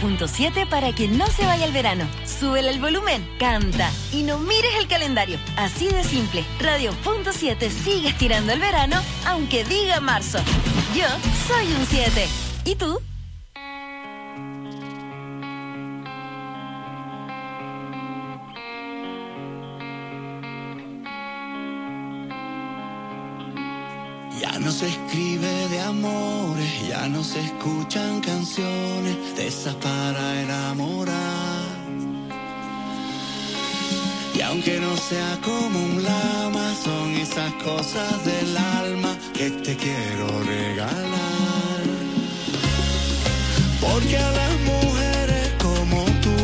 Radio.7 para que no se vaya el verano. Súbele el volumen, canta y no mires el calendario. Así de simple. Radio.7 sigue estirando el verano, aunque diga marzo. Yo soy un 7. ¿Y tú? Ya no se escribe de amores, ya no se escuchan canciones de esas para enamorar. Y aunque no sea como un lama, son esas cosas del alma que te quiero regalar. Porque a las mujeres como tú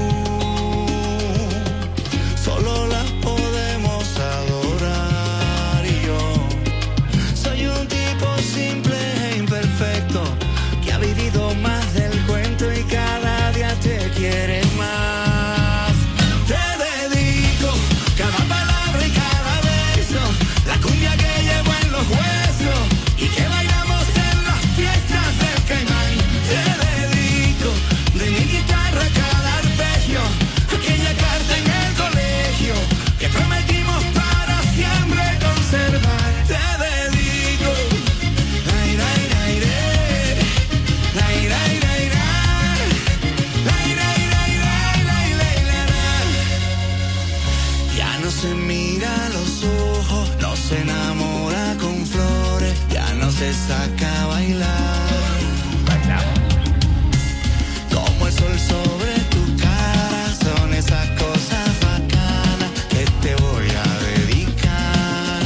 solo las podemos adorar. Y yo soy un tipo simple e imperfecto que ha vivido más del cuento y cada día te quiere más. Te dedico cada palabra y cada beso, la cumbia que llevo en los huesos y que bailamos en las fiestas del Caimán. Te dedico de mi guitarra cada arpegio, aquella carta en el colegio que prometimos para siempre conservar. Te dedico ya no se mira a los ojos, no se enamora con flores, ya no se saca a bailar. Como el sol sobre tu cara, son esas cosas bacanas que te voy a dedicar.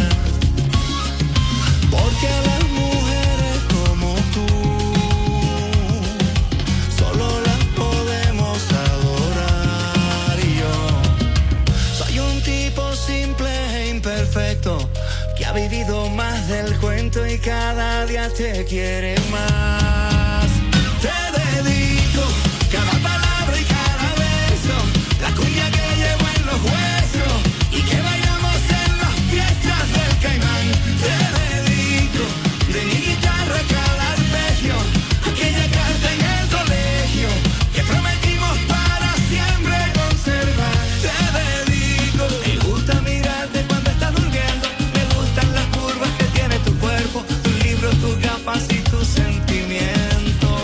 Porque a las mujeres como tú solo las podemos adorar. Y yo soy un tipo simple e imperfecto que ha vivido más del cuento y cada día te quiere más. Te dedico cada palabra y cada beso, la cumbia que llevo en los huesos y que bailamos en las fiestas del Caimán. Te dedico de mi guitarra cada arpegio, aquella carta en el colegio que prometimos para siempre conservar. Te dedico. Me gusta mirarte cuando estás durmiendo, me gustan las curvas que tiene tu cuerpo, tus libros, tus gafas y tus sentimientos.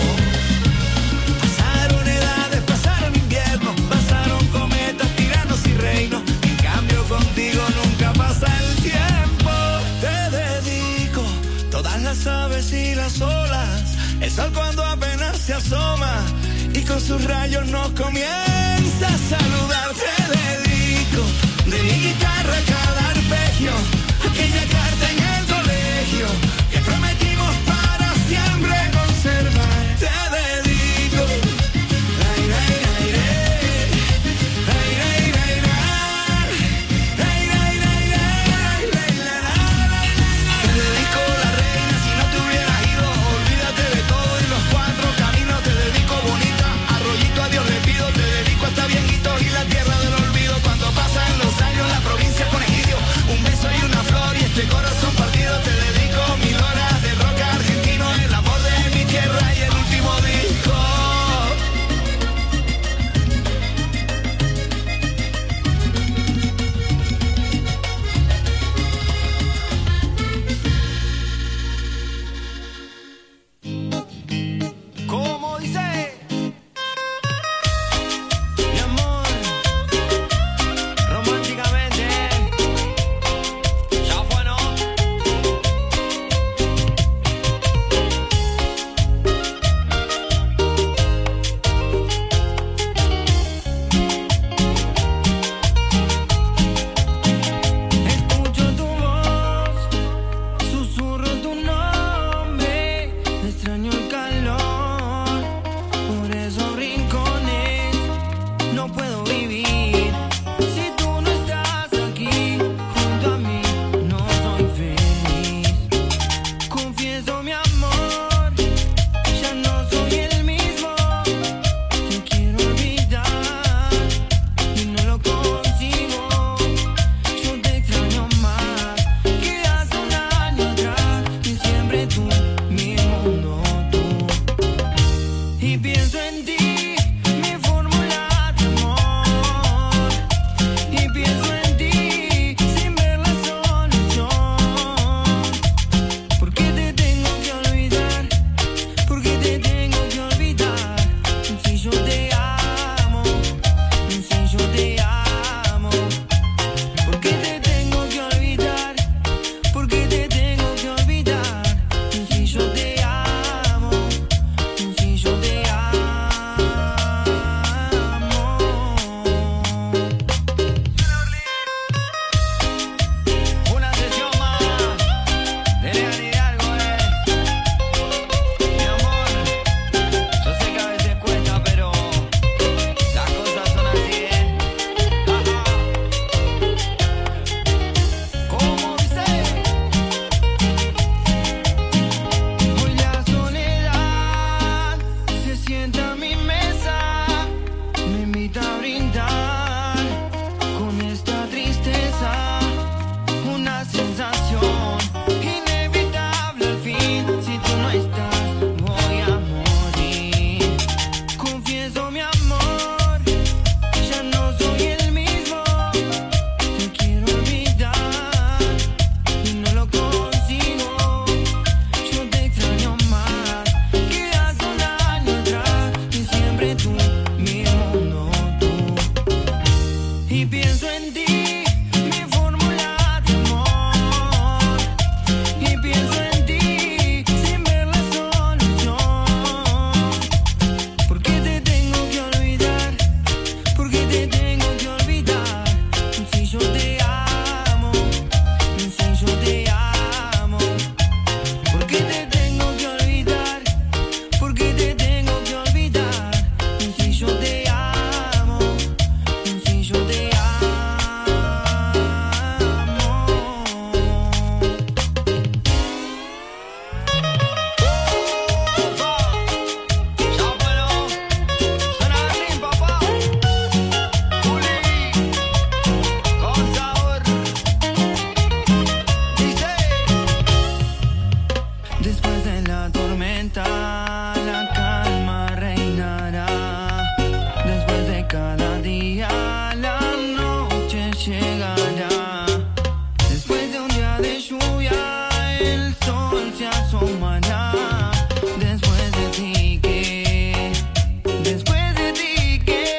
Pasaron edades, pasaron inviernos, pasaron cometas, tiranos y reinos. En cambio contigo nunca pasa el tiempo. Te dedico todas las aves y las olas, el sol cuando apenas se asoma y con sus rayos nos comienza a saludar. Te dedico de mi guitarra cada arpegio, aquella carta en el colegio que prometimos para siempre conservar. Te dedico te dedico la reina, si no te hubieras ido, olvídate de todo y los cuatro caminos. Te dedico bonita, arroyito a Dios le pido. Te dedico hasta viejitos y la tierra del olvido cuando pasan los en ti, mi fórmula de amor. Y pienso en ti sin ver la solución. ¿Por qué te tengo que olvidar? ¿Por qué te tengo que olvidar? Si yo te amo, si yo te amo. ¿Por qué te tengo que olvidar? ¿Por qué te tengo que olvidar? Si yo te amo, si yo te amo. Chápalo, suena así, papá. Juli, con sabor. Dice: después de la tormenta, la calma reinará. Después de cada día, la noche llegará. Después de un día de lluvia, el sol se asomará. Después de ti, ¿qué? Después de ti, ¿qué?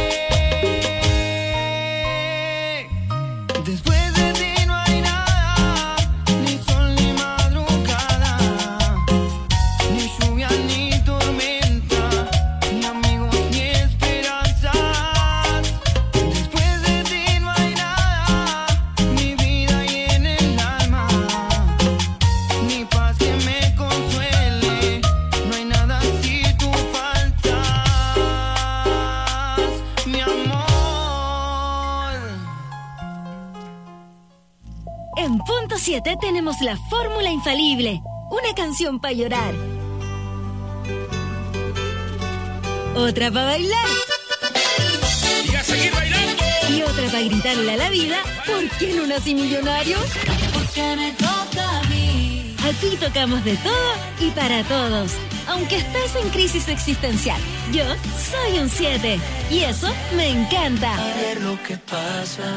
Después de ti no hay nada, ni sol ni madrugada, ni lluvia ni tormenta, ni amigos ni esperanzas. Después de ti no hay nada, ni vida y en el alma, ni paz que me consuele. No hay nada si tú faltas, mi amor. En Punto 7 tenemos la fórmula infalible. Una canción para llorar. Otra para bailar. Y a seguir bailando. Y otra para gritarle a la vida: ¿por qué no nací millonario? Porque me toca a mí. Aquí tocamos de todo y para todos. Aunque estés en crisis existencial, yo soy un 7. Y eso me encanta. A ver lo que pasa.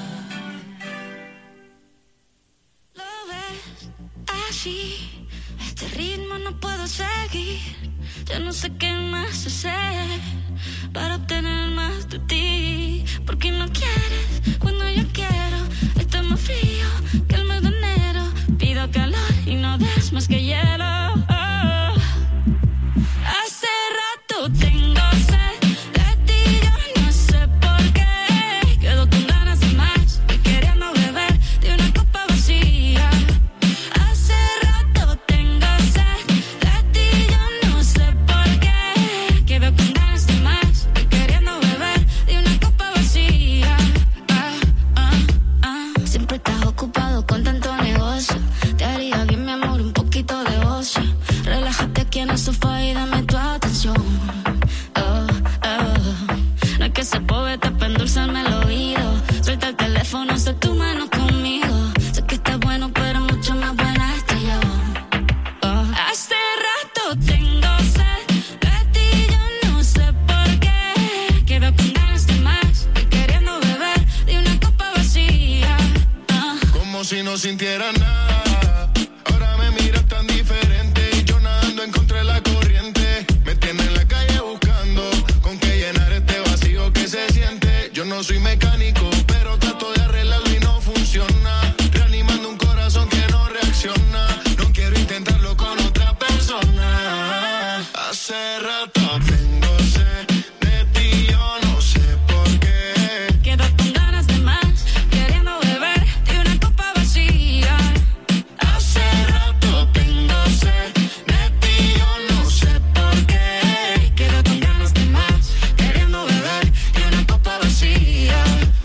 Lo ves así, este ritmo no puedo seguir. Ya no sé qué más hacer para obtener más de ti. Porque no quieres cuando yo quiero. Está más frío que el mes de enero. Pido calor y no des más que hielo. Hace rato tengo sed de ti, yo no sé por qué. Quedo con ganas de más y queriendo beber de una copa vacía. Hace rato tengo sed de ti, yo no sé por qué. Quedo con ganas de más y queriendo beber de una copa vacía. Siempre estás ocupado con tanto negocio. Te haría bien, mi amor, un poquito de ocio. Relájate aquí en el sofá y dame tu atención. No es que sea poeta para endulzarme el oído. Suelta el teléfono, sé tu mano conmigo. Sé que estás bueno, pero mucho más buena estoy yo. Hace rato tengo sed de ti, yo no sé por qué. Quedo con ganas de más y queriendo beber de una copa vacía. Como si no sintiera nada. Ahora me miras tan diferente y yo nadando en contra de la corriente. Me tiene en la calle buscando con qué llenar este vacío que se siente. Yo no soy mecánico, pero trato de arreglarlo y no funciona. Reanimando un corazón que no reacciona. No quiero intentarlo con otra persona. Hace rato tengo sed de ti, yo no sé por qué. Quedo con ganas de más, queriendo beber de una copa vacía. Hace rato tengo sed de ti, yo no sé por qué. Quedo con ganas de más, queriendo beber de una copa vacía.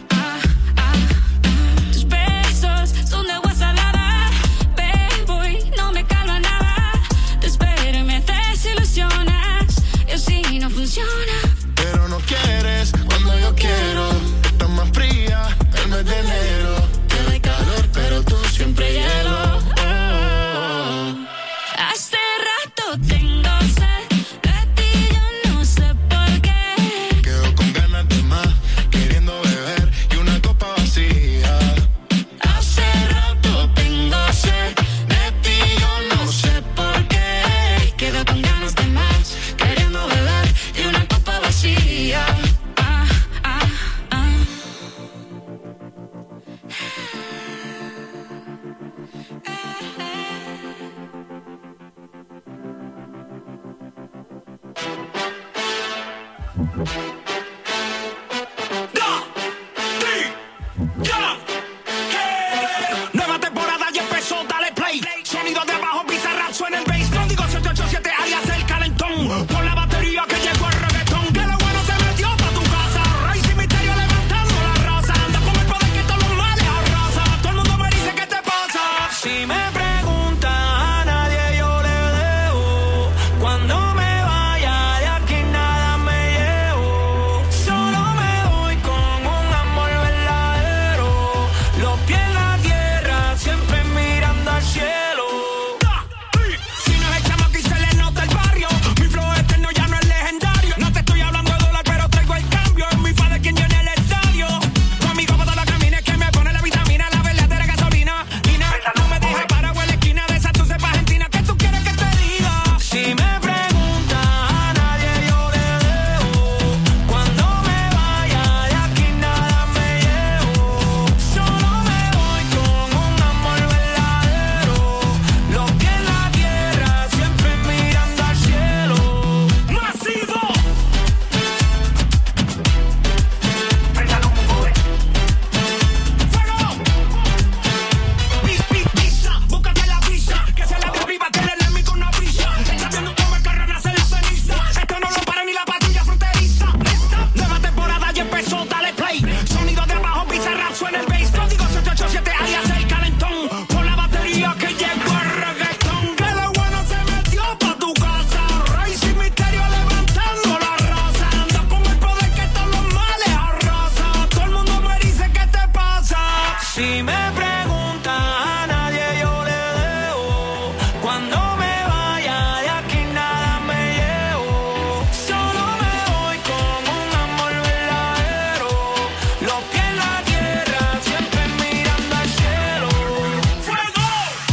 Nueva temporada ya empezó, dale play. Sonido de abajo, Bizarrap suena el bass. Código 787, alias el calentón. Por la batería que llegó el reggaetón. Que lo bueno se metió pa' tu casa. Rey sin misterio levantando la raza. Anda con el poder que todos los males arrasa. Todo el mundo me dice ¿qué te pasa? Si me preguntan a nadie yo le debo. Cuando me vaya de aquí nada me llevo. Solo me voy con un amor verdadero. Los pies en la tierra, siempre mirando al cielo. Si no es el chamaco y se le nota el barrio. Mi flow eterno ya no es legendario. No te estoy hablando de dólar, pero traigo el cambio. Es mi padre quien llena el estadio. Conmigo por todos los caminos que me pone la vitamina, la verdadera gasolina. No me dejes parado en la esquina de esa tu cepa argentina. ¿Qué tú quieres que te diga? Si me preguntas a nadie yo le debo. Cuando me vaya de aquí nada me llevo. Solo me voy con un amor verdadero. Los pies en la tierra, siempre mirando al cielo. ¡Masivo! ¡Pétalo, mujer! ¡Fuego! Pisa, búscate la visa. Que se la de arriba, que le enemigo una brilla. Está viendo cómo el carro nace la ceniza. Esto no lo para ni la patrulla fronteriza. Nueva temporada ya empezó, dale play. Sonido de abajo, Bizarrap suena el bass. Código 787, alias el calentón. Por la batería que llegó el reggaetón. Que lo bueno se metió pa' tu casa. Rey sin misterio levantando la raza. Anda con el poder que todos los males arrasa. Todo el mundo me dice ¿qué te pasa? Si me preguntan a nadie yo le debo. Cuando me vaya de aquí nada me llevo. Solo me voy con un amor verdadero. Los pies en la tierra, siempre mirando al cielo. ¡Fuego!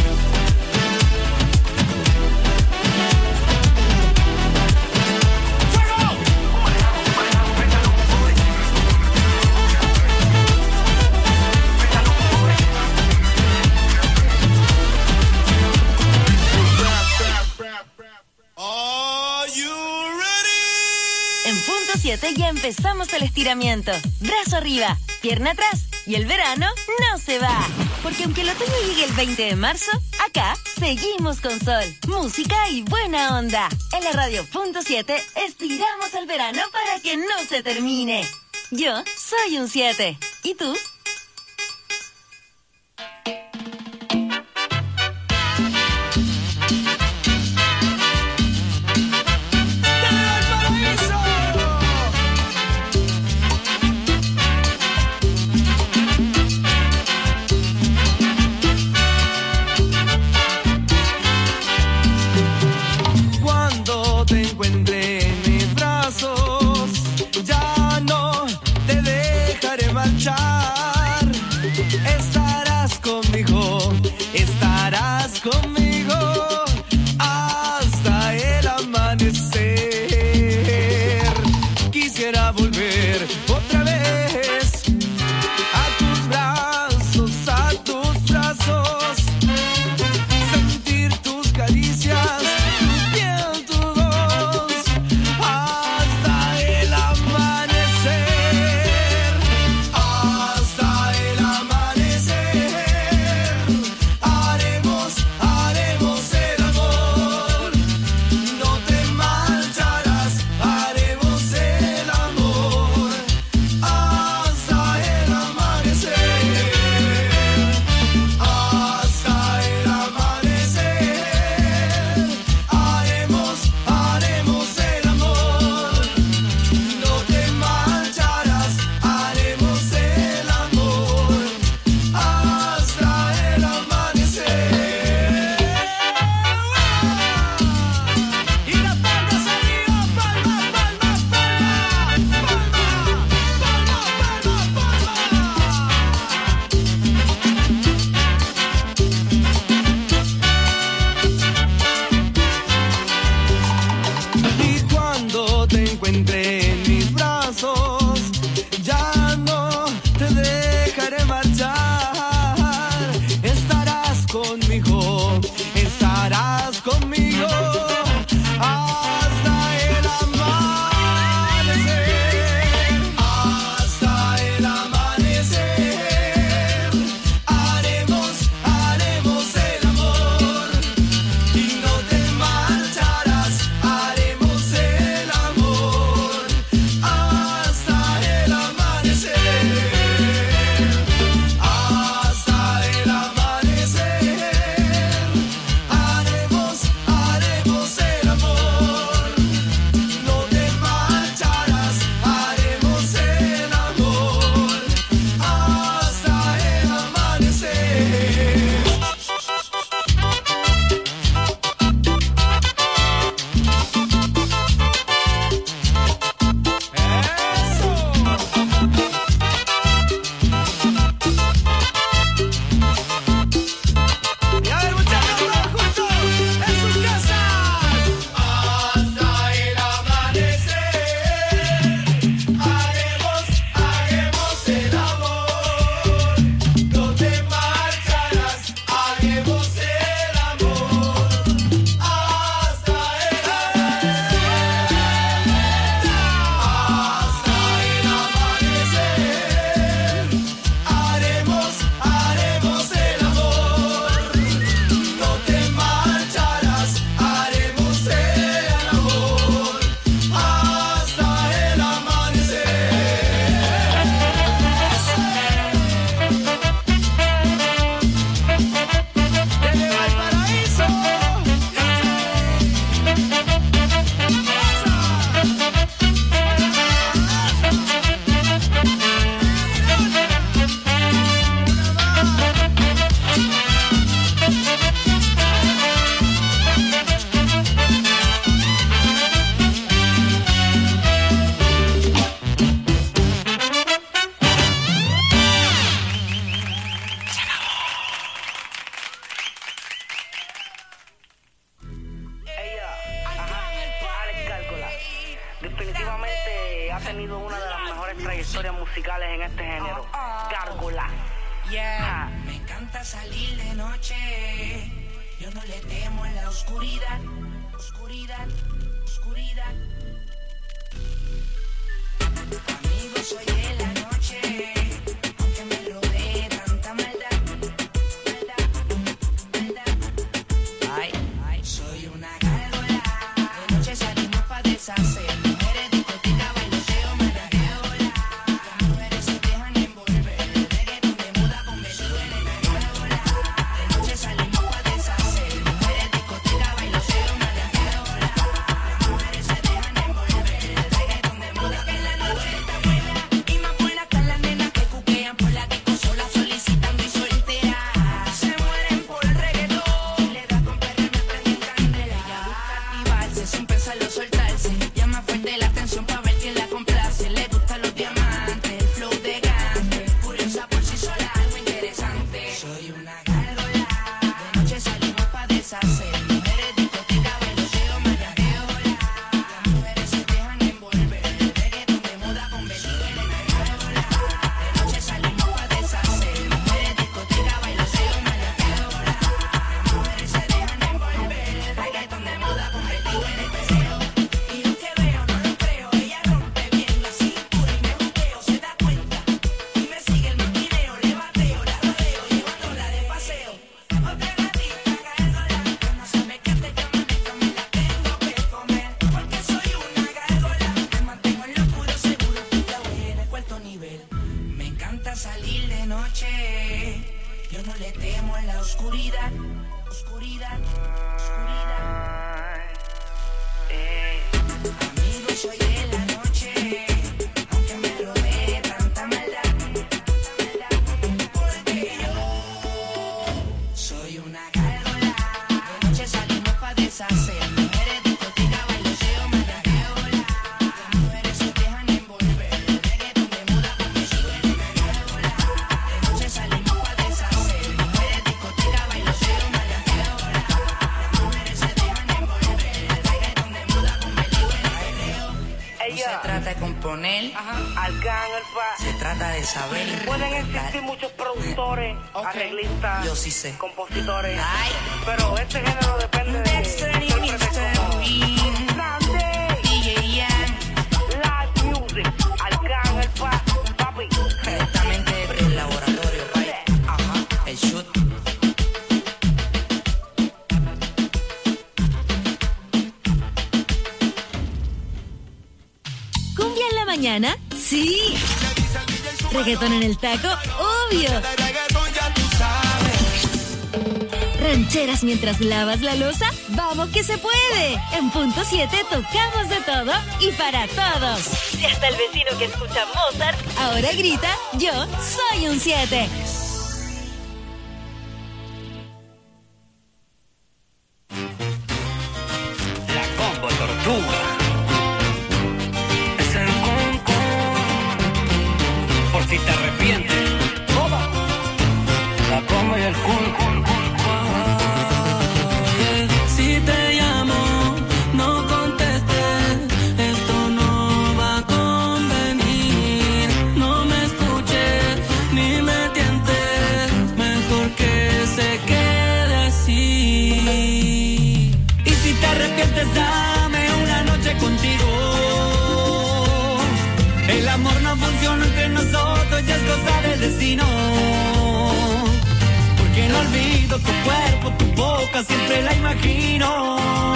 Are you ready? En punto 7 ya empezamos el estiramiento. Brazo arriba, pierna atrás y el verano no se va. Porque aunque el otoño llegue el 20 de marzo, acá seguimos con sol, música y buena onda. En la radio punto 7 estiramos el verano para que no se termine. Yo soy un 7. ¿Y tú? Cuando te encuentre en mis brazos, ya no te dejaré marchar. historias musicales en este género. Gárgolas. Yeah. Me encanta salir de noche. Yo no le temo a la oscuridad. Oscuridad, oscuridad. Amigo, soy de la noche. Aunque me rodee tanta maldad. Maldad, maldad. Ay, ay, soy una gárgola. De noche salimos pa' deshacer. Mujeres, discoteca, bailoteo, marateo, la. Las mujeres se dejan envolver. Reggaeton de moda convertido en una gárgola. De noche salimos pa' deshacer. Mujeres, discoteca, bailoteo, marateo, la. Las mujeres se dejan envolver. Reggaeton de moda que la noche está buena. Y más por la cara las nenas que cuquean por la disco sola solicitando y solteras. Se mueren por reggaetón. Le da con perder, me prende en candela. Ella busca activarse sin pensarlo soltarse. Llama fuerte la atención pa' ver quién la complace. Le gustan los diamantes, el flow de gante. Curiosa por sí sola, algo interesante. Soy una gárgola. De noche salimos pa' deshacer. Mujeres, discoteca, bailoteo, marateo, la. Las mujeres se dejan envolver. Reggaeton de moda convertido en una gárgola. De noche salimos pa' deshacer. Mujeres, discoteca, bailoteo, marateo, la. Las mujeres se dejan envolver. Reggaeton de moda convertido en el deseo. Y lo que veo no lo creo. Ella rompe bien la cintura y me buqueo. Se da cuenta y me sigue el maquineo. Le bateo, la rodeo, llevándola de paseo. Otra gatita gárgola. No sabe que te llaman esto, me la tengo que comer. Porque soy una gárgola. Me mantengo en lo puro seguro. Ya voy en el cuarto nivel. Me encanta salir de noche. Yo no le temo a la oscuridad. Oscuridad, oscuridad. Amigo, soy de la noche. Aunque me rodee tanta maldad. Porque yo soy una gárgola. De noche salimos pa' deshacer. Mujeres, discoteca, bailoteo, marateo, la. Las mujeres se dejan envolver. Reggaeton de moda convertido en una gárgola. De noche salimos pa' deshacer. Mujeres, discoteca, bailoteo, marateo, la. Las mujeres se dejan envolver. Reggaeton de moda convertido en perreo. No se trata de componer, Arcángel pa. se trata de saber. Pueden existir muchos productores, arreglistas, Yo sí sé. compositores, Ay. pero este género depende de Dexter y intérpretes Mr. como Green, Grande, DJ Yan, Live Music, Arcángel pa, papi. directamente desde el laboratorio, right? Ajá, el shoot. ¿Cumbia en la mañana? Sí. ¿Reggaetón en el taco? Obvio. ¿Rancheras mientras lavas la loza? ¡Vamos que se puede! En punto 7 tocamos de todo y para todos. Y hasta el vecino que escucha Mozart ahora grita, yo soy un 7. La combo tortuga. Es el conco. Por si te arrepientes. La combo y el conco. Si te llamo, no contestes, esto no va a convenir. No me escuches ni me tientes, mejor que se quede así. Y si te arrepientes, dame una noche contigo. El amor no funciona entre nosotros, ya es cosa del destino. Porque no olvido tu cuerpo, tu boca, siempre la imagino.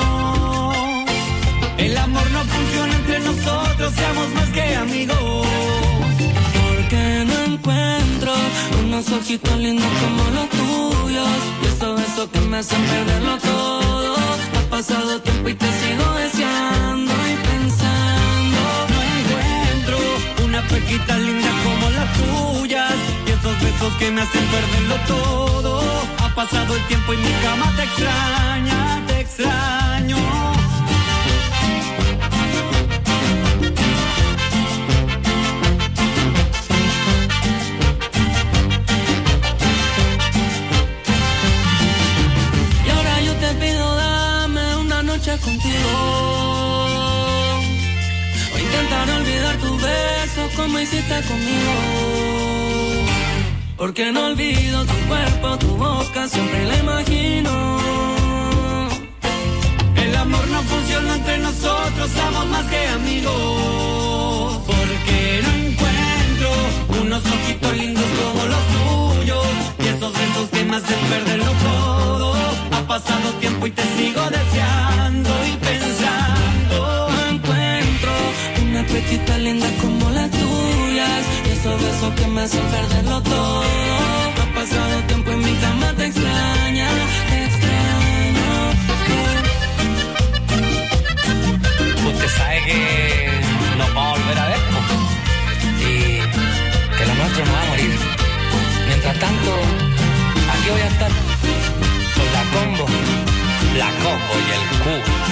El amor no funciona entre nosotros, seamos más que amigos. Porque no encuentro unos ojitos lindos como los tuyos. Y eso que me hacen perderlo todo. Ha pasado tiempo y te sigo deseando y pensando. No encuentro una pequita linda como las tuyas. Y esos besos que me hacen perderlo todo. Ha pasado el tiempo y mi cama te extraña, te extraño. Y ahora yo te pido, dame una noche contigo. O intentar olvidar tus besos como hiciste conmigo. Porque no olvido tu cuerpo, tu boca, siempre la imagino. El amor no funciona entre nosotros, somos más que amigos. Porque no encuentro unos ojitos lindos como los tuyos y esos besos que me hacen perderlo todo. Ha pasado tiempo y te sigo deseando y pensando. No encuentro una pechita linda como las tuyas y esos besos que me hacen perderlo todo. Ha pasado tiempo y mi cama te extraña, te extraño. Usted sabe que nos vamos a volver a ver, ¿no? Y que lo nuestro no va a morir. Mientras tanto, aquí voy a estar con la combo y el Q.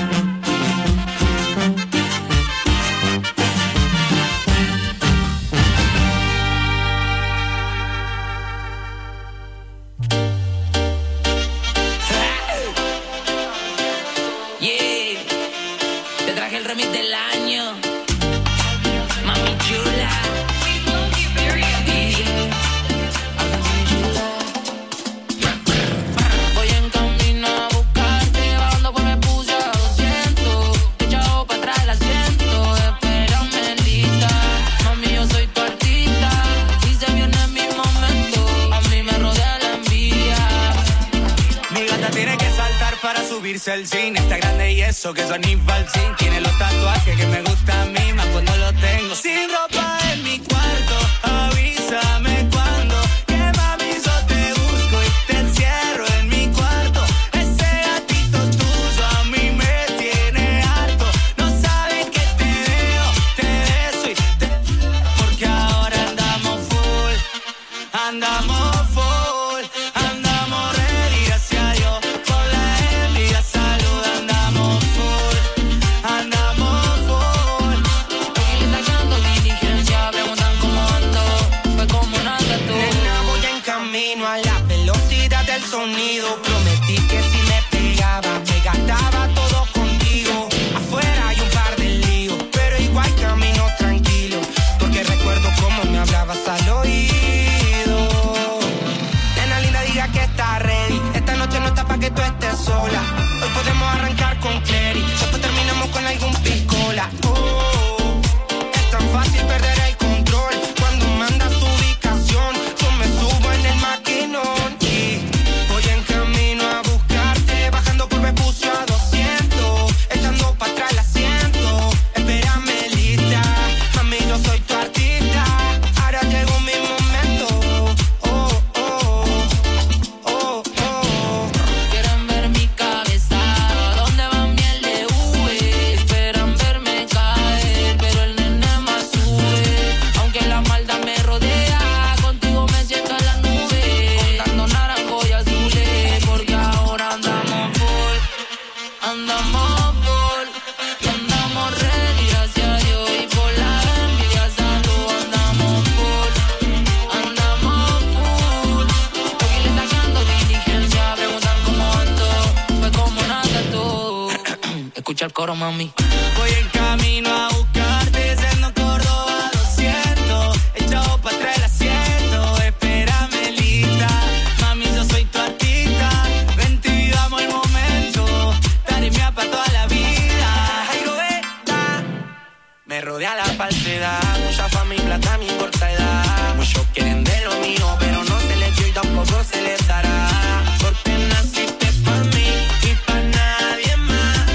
El cine está grande y eso que son Falsin tiene los tatuajes que me gustan a mí más cuando los tengo sin ropa en mi cuarto. Avísame cuando que mami yo te busco y te encierro en mi cuarto. Ese gatito tuyo a mí me tiene harto. No sabes que te veo, te beso y te... Porque ahora andamos full, andamos full, andamos ready, gracias a Dios. Sonido, prometí que si me pegaba, me gastaba todo contigo. Afuera hay un par de líos, pero igual camino tranquilo, porque recuerdo cómo me hablabas al oído. Nena linda, diga que está ready. Esta noche no está pa' que tú estés sola. Hoy podemos arrancar con Clary, después terminamos con algún piscola. Oh, es tan fácil perder el control cuando mandas tu ubicación. Yo me subo en el maquinón. El coro, mami. Voy en camino a buscarte, siendo Córdoba 200, echado para atrás el asiento, espérame lista, mami yo soy tu artista, vente y vivamos el momento, daré mía para toda la vida. Ay, Roberta, me rodea la falsedad, mucha fama y plata, me importa edad, muchos quieren de lo mío, pero no se les dio y tampoco se les dará, porque naciste para mí y para nadie más.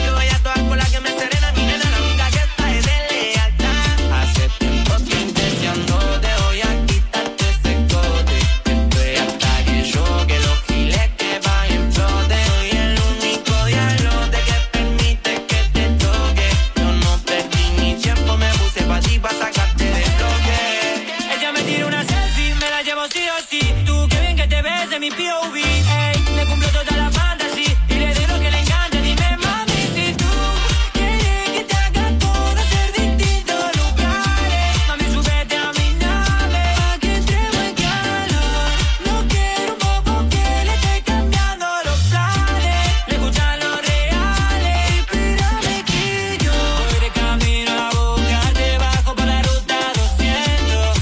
Mi POV, ey, me cumplo toda la fantasía y le doy lo que le encanta. Dime, mami, si tú quieres que te haga conocer distintos lugares, mami, súbete a mi nave pa' que entremos en calor. No quiero un bobo que le esté cambiando los planes, le escuchan los reales. Espérame que yo voy de camino a buscarte, bajo por la ruta 200,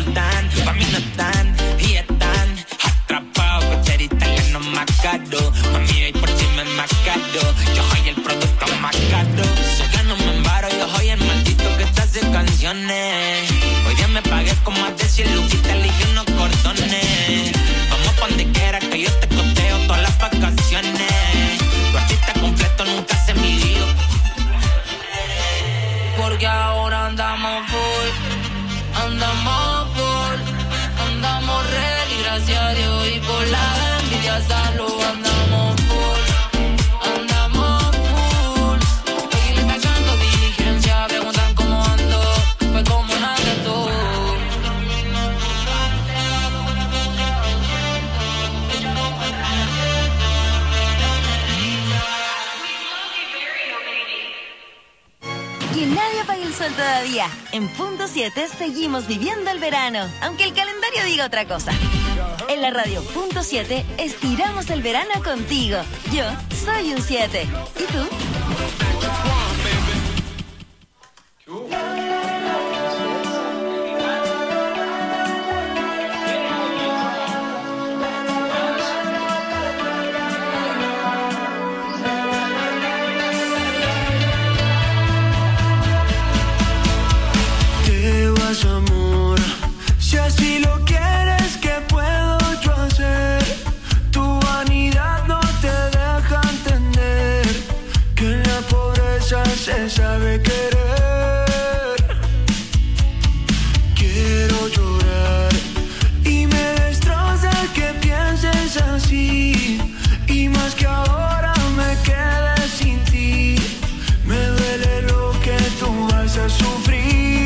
están, pa' mí no están, y están atrapados con ser italiano más caro. Mami, y por ti me más caro, yo soy el producto más caro. Sé que no me embaro, yo soy el maldito que te hace canciones. Hoy día me pagué con más de 100 luquitas, elegí unos cordones. Vamos pa' donde quiera que yo te costeo todas las vacaciones. Tu artista completo nunca se midió. Porque ahora andamos full, andamos ready, gracias a Dios, y por la envidia salud, andamos full, aquí le sacando diligencia, preguntan cómo ando, pues como nada tú. Que nadie apague el sol todavía. En Punto 7 seguimos viviendo el verano, aunque el calendario diga otra cosa. En la radio Punto 7 estiramos el verano contigo. Yo soy un 7. ¿Y tú? Amor, si así lo quieres, ¿qué puedo yo hacer? Tu vanidad no te deja entender que en la pobreza se sabe querer. Quiero llorar y me destroza que pienses así, y más que ahora me quede sin ti. Me duele lo que tú vas a sufrir.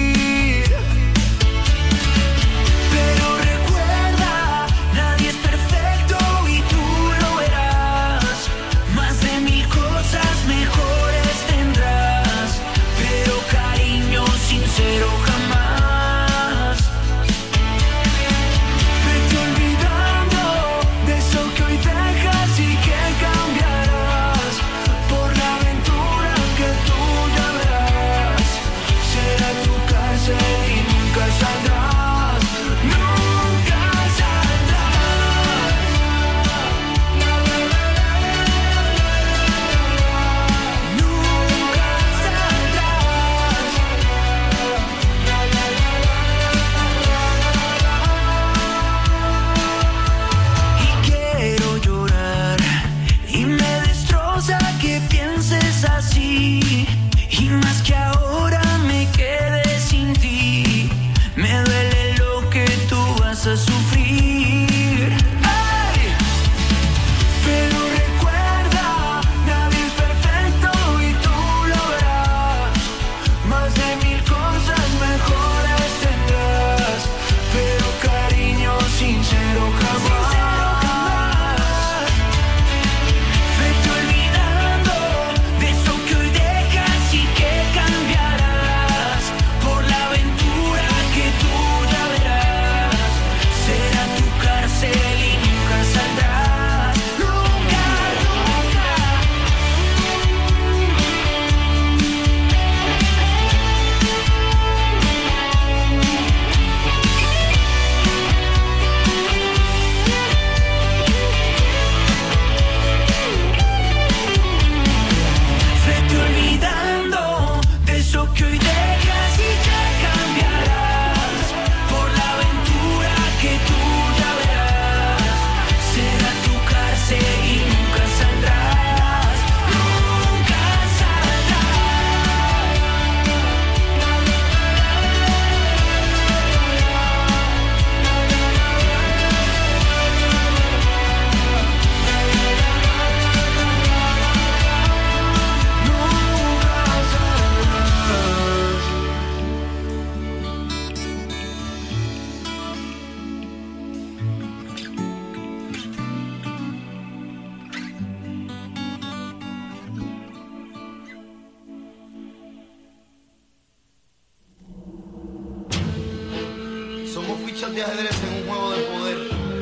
fichas de ajedrez en un juego de poder.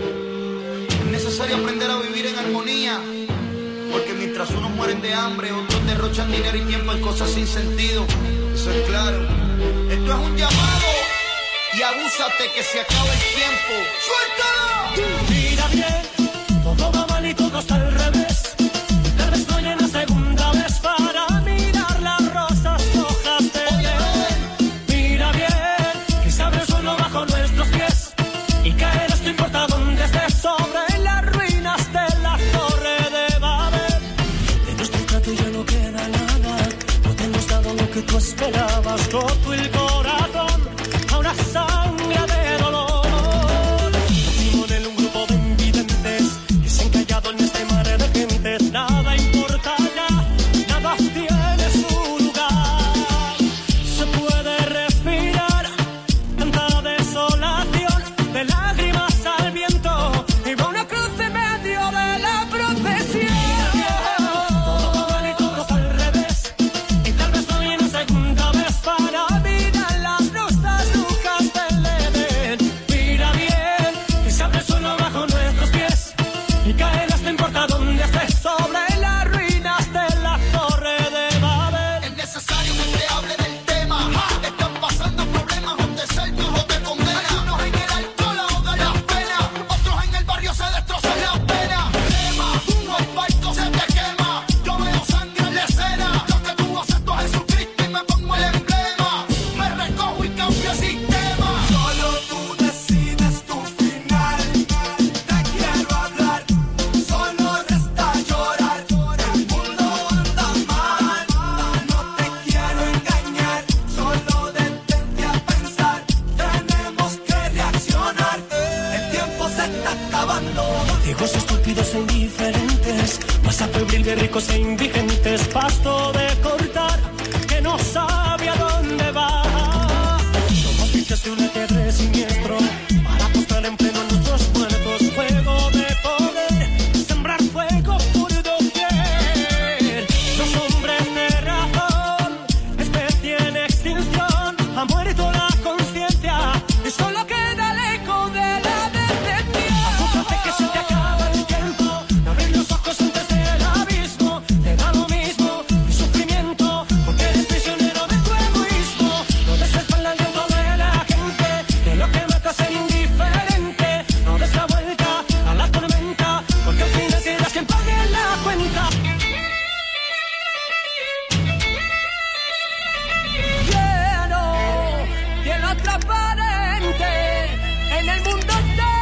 Es necesario aprender a vivir en armonía, porque mientras unos mueren de hambre, otros derrochan dinero y tiempo en cosas sin sentido. Eso es claro. Esto es un llamado y a abúsate que se acaba el tiempo. ¡Suéltala! Mira bien, todo va mal y todo está al revés. Tal vez estoy en la segunda vez para mirar las rosas rojas de él. Mira bien, que se abre el suelo bajo nuestros pies y caerás, no importa dónde estés, sobre las ruinas de la torre de Babel. De nuestro trato ya no queda nada, no te hemos dado lo que tú esperabas, roto el corazón a una sangre de dolor. Con él un grupo de invidentes que se han callado en este mar de gentes. Nada importa ya, nada tiene su lugar. Se puede respirar tanta desolación, de lágrimas al viento y va una cruz en medio de la procesión. Todo mal y todo está al revés, y tal vez hoy en segunda vez para mirar las rosas rojas del Edén. Mira bien, que se abre el suelo bajo nuestros pies y caerás, no importa dónde estés, sobre las ruinas de la torre de Babel. Es necesario que te hable del tema. Están pasando problemas donde ser tu hijo te condena. Algunos en el alcohol ahogan las penas, otros en el barrio se destrozan las penas. Tema, no el barco se te quema. Yo veo sangre en la escena. Lo que tú acepto a Jesucristo y me pongo el emblema. Me recojo y cambio el sistema. Solo tú decides tu final. Te quiero hablar, solo resta llorar. El mundo anda mal, no te quiero engañar. Solo detente a pensar, tenemos que reaccionar. El tiempo se está acabando. Hijos estúpidos e indiferentes, masa febril de ricos e indigentes, pasto de cortar que no sabe a dónde va. Somos bichos de un ETR siniestro para postrar en pleno nuestros muertos. Fuego de poder, sembrar fuego por doquier. Los hombres de razón, especie en extinción, ha muerto la conciencia y solo queda el eco de la detención. Apúrate que se te acaba el tiempo, no abrir los ojos antes del abismo. Te da lo mismo mi sufrimiento, porque eres prisionero de tu egoísmo. No des la espalda al viento de la gente, que lo que mata es ser indiferente. No des la vuelta a la tormenta, porque al final serás quien pague la cuenta. Cielo transparente en el mundo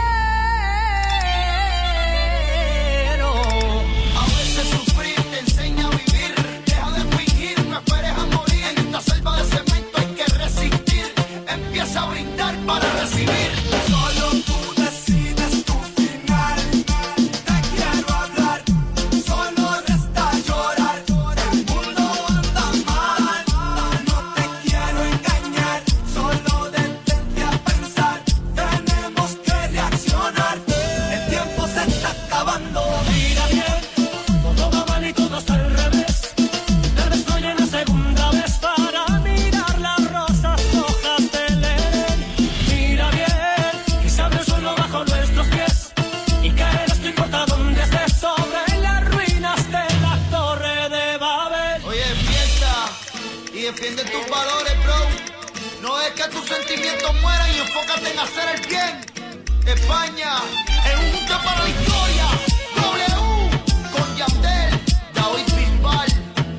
entero. A veces sufrir te enseña a vivir. Deja de fingir, no esperes a morir. En esta selva de cemento hay que resistir. Empieza a brindar para recibir. Solo tú decides tu final. Te quiero hablar, solo resta llorar. El mundo anda mal, no te quiero engañar. Solo detente a pensar, tenemos que reaccionar. El tiempo se está acabando. Mira bien, todo va mal y todo está al revés. Tal vez estoy en la segunda vez para mirar las rosas rojas del Edén. Mira bien, que se abre el suelo bajo nuestros pies y caerás, no importa dónde estés, sobre las ruinas de la torre de Babel. Oye, despierta y defiende tus valores, bro. No es que tus sentimientos mueran y enfócate en hacer el bien. España es un buque para la historia. W con Yandel, David Bisbal.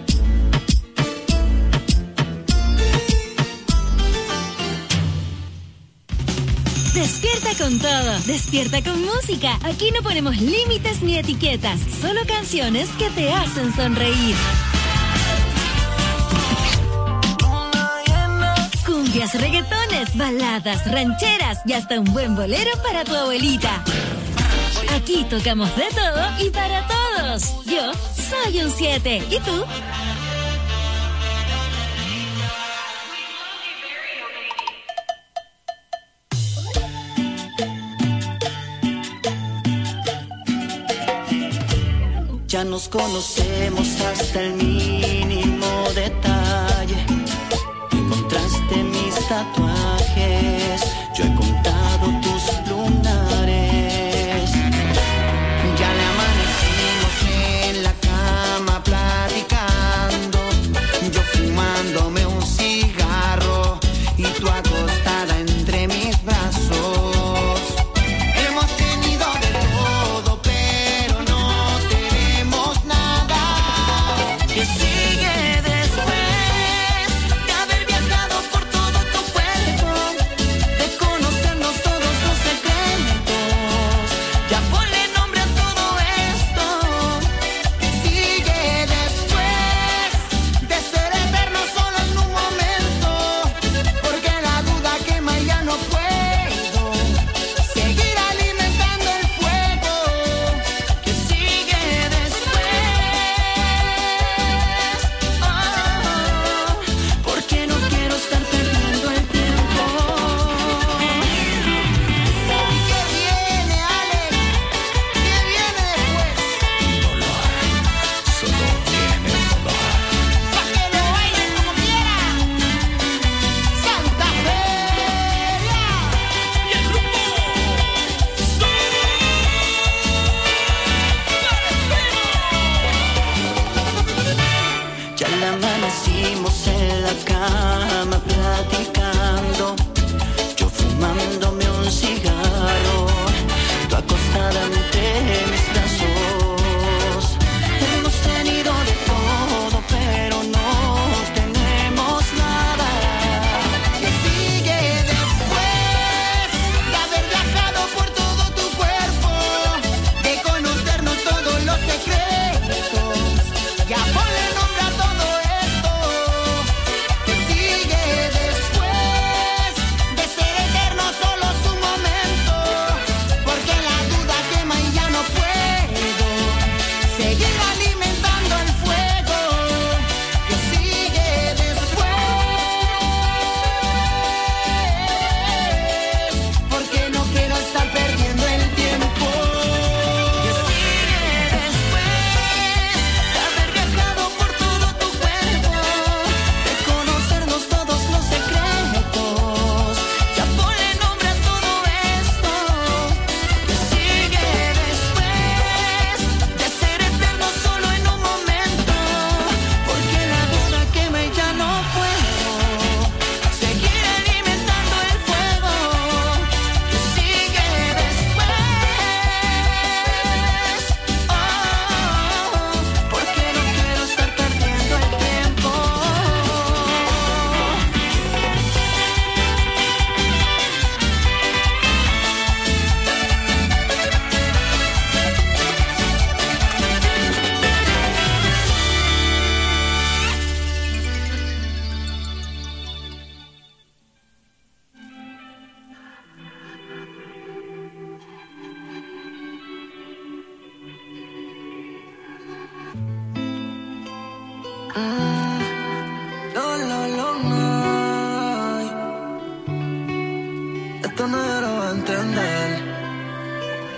Despierta con todo, despierta con música. Aquí no ponemos límites ni etiquetas, solo canciones que te hacen sonreír. Cumbias, reggaetones, baladas, rancheras y hasta un buen bolero para tu abuelita. Aquí tocamos de todo y para todos. Yo soy un 7. ¿Y tú? Ya nos conocemos hasta el mínimo detalle. Encontraste mis tatuajes, yo he contado tus lunares. Ya le amanecimos en la cama platicando, yo fumándome un cigarro y tú acostada entre mis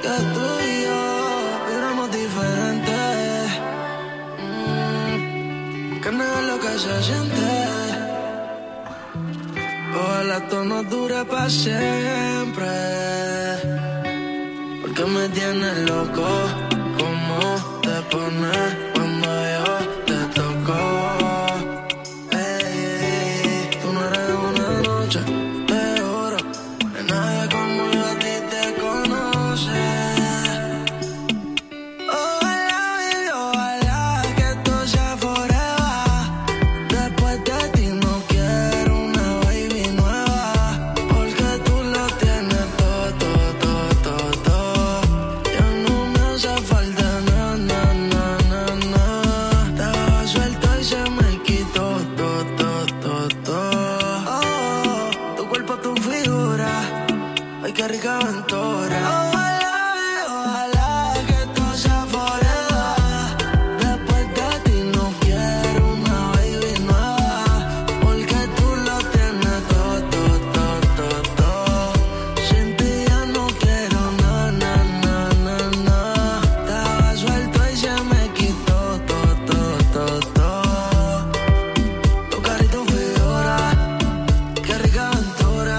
que tú y yo vibramos diferente. Que no es lo que se siente. Ojalá esto no dure para siempre. Porque me tienes loco. ¿Cómo te pones cuando yo te toco? Tú no eres una noche de oro. De nadie como yo a ti te conoce. Ojalá, baby, ojalá que esto sea forever. Después de ti no quiero una baby nueva. Porque tú lo tienes todo, todo, todo, todo, todo. Ya no me hace falta nada, nada, nada, nada. Estaba suelto y se me quitó todo, todo, todo, todo. Oh, tu cuerpo, tu figura. Ay, qué rica aventura. Ojalá que esto sea forever. Después de ti no quiero una baby nueva. Porque tú lo tienes todo, todo, todo, todo, todo. Sin ti ya no quiero nada, nada, nada, nada. Estaba suelto y se me quitó todo, todo, todo, todo. Tu cara y tu figura, qué rica aventura.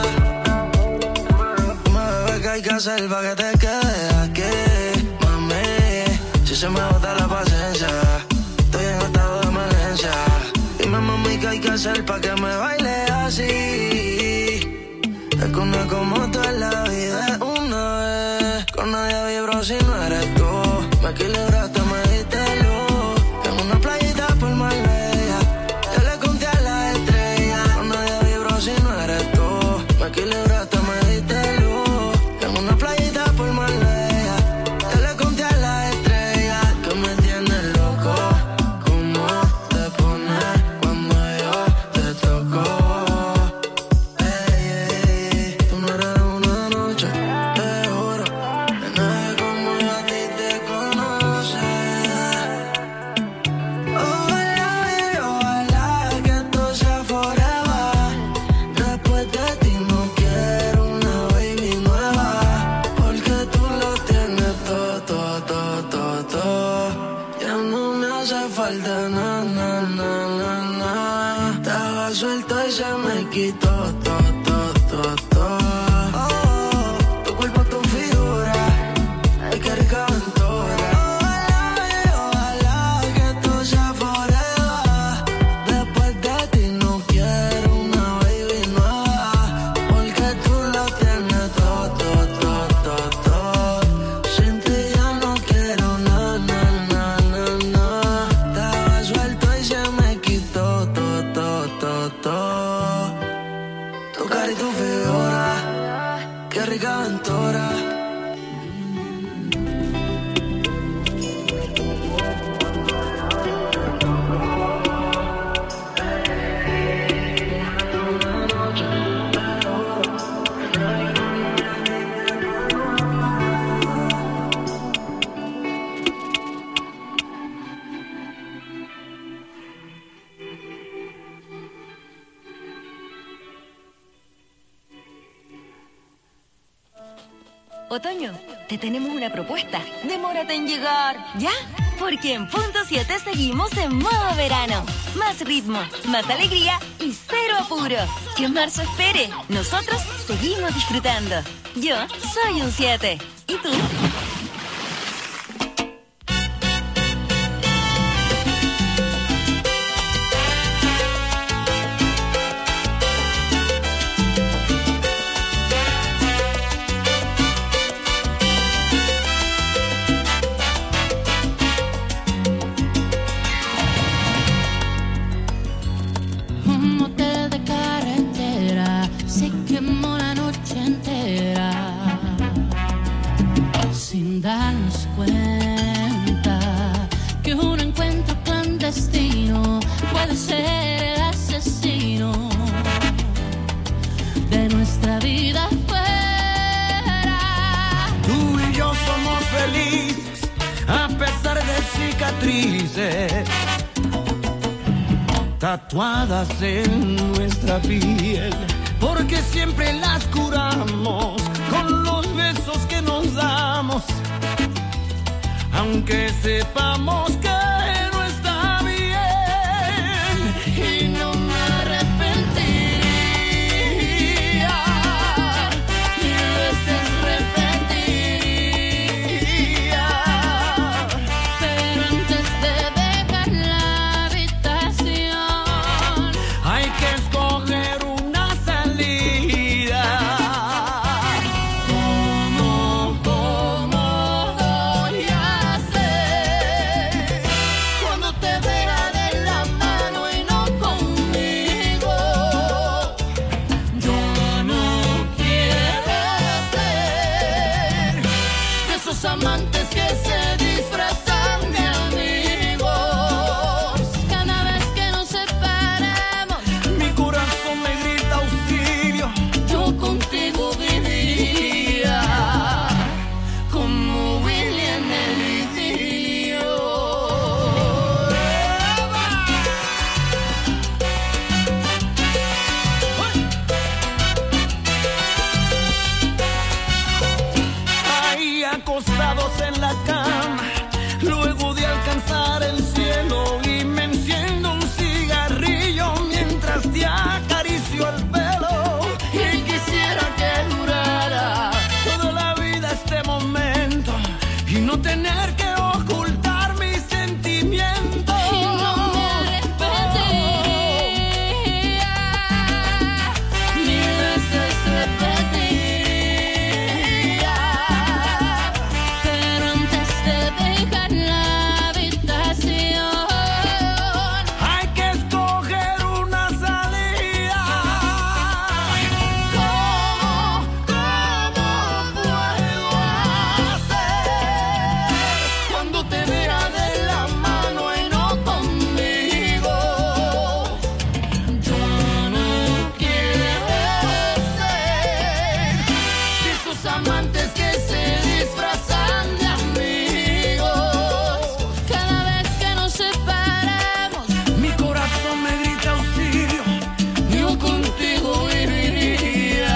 Dime, bebé, ¿qué hay que hacer pa' que te quedes aquí? Mami, si se me agota la paciencia, estoy en estado de emergencia. Dime, mami, ¿qué hay que hacer pa' que me baile así? Es que una como tú en la vida es una vez. Con nadie vibro si no eres tú. Me equilibraste, me diste luz. En una playita por Marbella, yo le conté a las estrellas. Con nadie vibro si no eres tú. Me equilibraste, me diste luz. En una playita por Marbella, yo le conté a las estrellas. Que me tienes loco. ¿Cómo te pones cuando yo te toco? Tú no eres una noche de oro. De nadie como yo a ti te conoce. Ojalá, baby, ojalá que esto sea forever. Después de ti no quiero una baby nueva. Porque tú lo tienes todo, todo, todo, todo, todo. Ya no me hace falta nada, nada, nada, nada. Estaba suelto y se me quitó todo, todo, todo, todo. Oh, tu cuerpo, tu figura. Ay, qué rica aventura. Ojalá que esto sea forever. Después de ti no quiero una baby nueva. Porque tú lo tienes todo, todo, todo, todo, todo. Sin ti ya no quiero nada, nada, nada, nada. Estaba suelto y se me quitó todo, todo, todo, todo. Tu cara y tu figura, qué rica aventura. Otoño, te tenemos una propuesta. Demórate en llegar, ¿ya? Porque en Punto 7 seguimos en modo verano. Más ritmo, más alegría y cero apuro. Que marzo espere. Nosotros seguimos disfrutando. Yo soy un 7. ¿Y tú? Un motel de carretera se quemó la noche entera sin darnos cuenta que un encuentro clandestino puede ser el asesino de nuestra vida fuera. Tú y yo somos felices a pesar de cicatrices tatuadas en nuestra piel, porque siempre las curamos con los besos que nos damos aunque sepamos que no está bien y no me arrepentiría, mil veces repetiría, pero antes de dejar la habitación hay que escoger una salida. ¿Cómo voy a hacer cuando te vea de la mano y no conmigo? Yo no quiero ser de esos amantes que se disfrazan de amigos. Cada vez que nos separamos, mi corazón me grita auxilio. Yo contigo viviría como Willy en el idilio. Ahí acostados en la cama, luego de alcanzar el cielo, y me enciendo un cigarrillo mientras te acaricio el pelo. Y quisiera que durara toda la vida este momento y no tener que ocultar mis sentimientos. Y no me arrepentiría, mil veces repetiría, pero antes de dejar la habitación hay que escoger una salida. ¿Cómo puedo hacer cuando te vea de la mano y no conmigo? Yo no quiero ser de esos amantes que se disfrazan de amigos. Cada vez que nos separamos, mi corazón me grita auxilio. Yo contigo viviría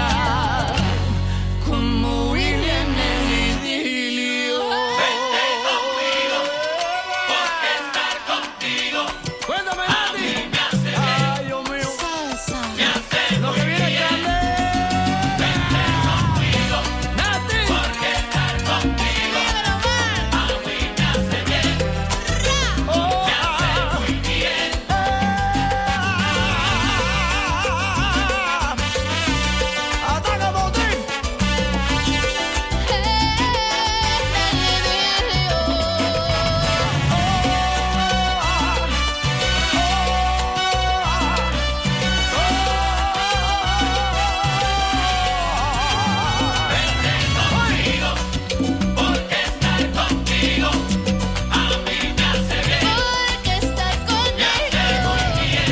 como Willy en el idilio. Vente conmigo, porque estar contigo cuéntame, a mí me hace bien. Ay, Dios mío, me hace lo que viene grande. Vente conmigo, Nati, porque estar contigo a mí me hace bien. Me hace muy bien. Ataca, Botín. Conmigo, porque estar contigo a mí me hace bien. Porque estar contigo me hace muy bien.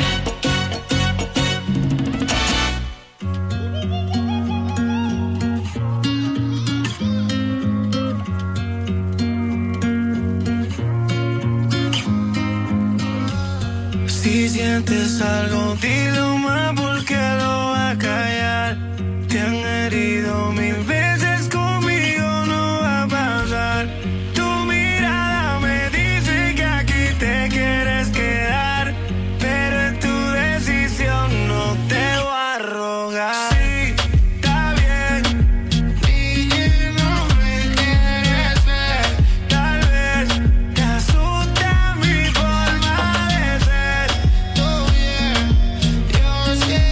Si sientes algo, dilo más, porque lo va a callar. Te han herido mil veces, conmigo no va a pasar. Tu mirada me dice que aquí te quieres quedar, pero es tu decisión, no te voy a rogar. Sí, está bien, y que no me quieres ver. Tal vez te asusta mi forma de ser. Tú bien, yo sé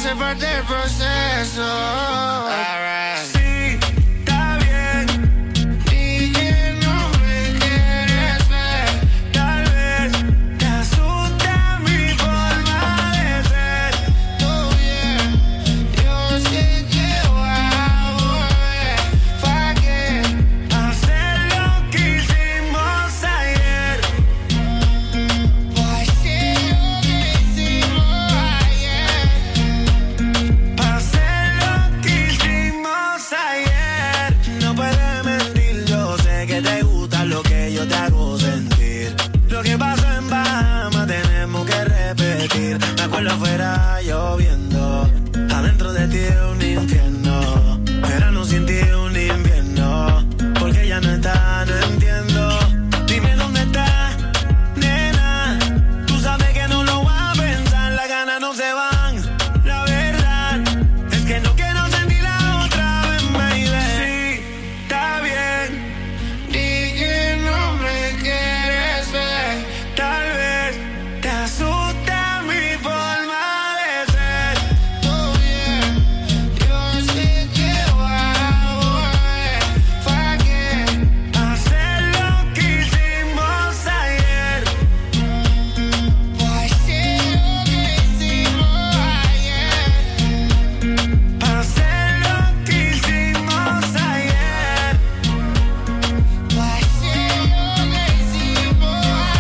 hace parte del proceso. Alright. Sí, está bien. Y que no me quieres ver. Tal vez te asusta mi forma de ser. Todo bien, yo sé que voy a volver. ¿Pa' qué? Hacer lo que hicimos ayer. Pa' hacer lo que hicimos ayer. Hacer lo que hicimos ayer. No puedes mentir, yo sé que te gusta lo que yo te hago sentir. Lo que pasó en Bahamas tenemos que repetir. Me acuerdo afuera lloviendo, adentro de ti un infierno. Verano sin ti un invierno, porque ya no está, no entiendo. Dime dónde está, nena. Tú sabes que no lo vas a pensar, las ganas no se van. La verdad es que no quiero sentirla otra vez, baby. Sí, está bien. Di que no me quieres ver. Tal vez te asusta mi forma de ser. Todo bien, yo sé que voy a volver. ¿Pa' qué? Hacer lo que hicimos ayer. Pa' hacer lo que hicimos ayer. Hacer lo que hicimos ayer. Pa' hacer lo que hicimos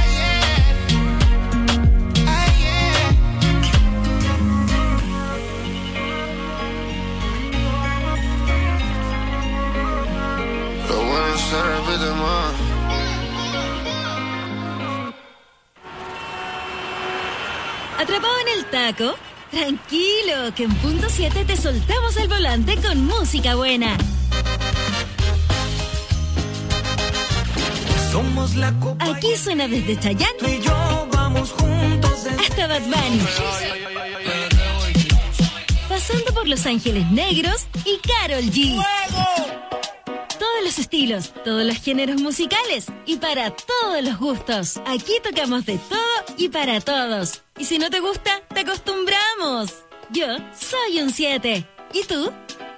ayer. Ayer. Lo bueno se repite más. ¿Atrapado en el taco? Tranquilo, que en punto 7 te soltamos el volante con música buena. Somos la copa. Aquí suena desde Chayanne Tú y yo vamos juntos hasta Bad Bunny, pasando por Los Ángeles Negros y Karol G. Todos los estilos, todos los géneros musicales y para todos los gustos. Aquí tocamos de todo y para todos. Y si no te gusta, te acostumbramos. Yo soy un 7. ¿Y tú?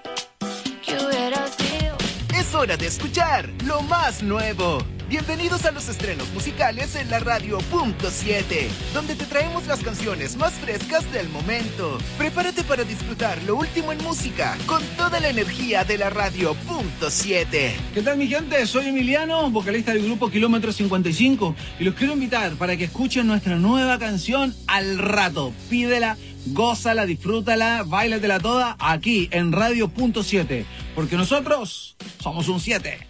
Es hora de escuchar lo más nuevo. Bienvenidos a los estrenos musicales en la Radio Punto 7, donde te traemos las canciones más frescas del momento. Prepárate para disfrutar lo último en música con toda la energía de la Radio Punto 7. ¿Qué tal, mi gente? Soy Emiliano, vocalista del grupo Kilómetro 55, y los quiero invitar para que escuchen nuestra nueva canción Al Rato. Pídela, gózala, disfrútala, báilatela toda aquí en Radio Punto 7, porque nosotros somos un 7.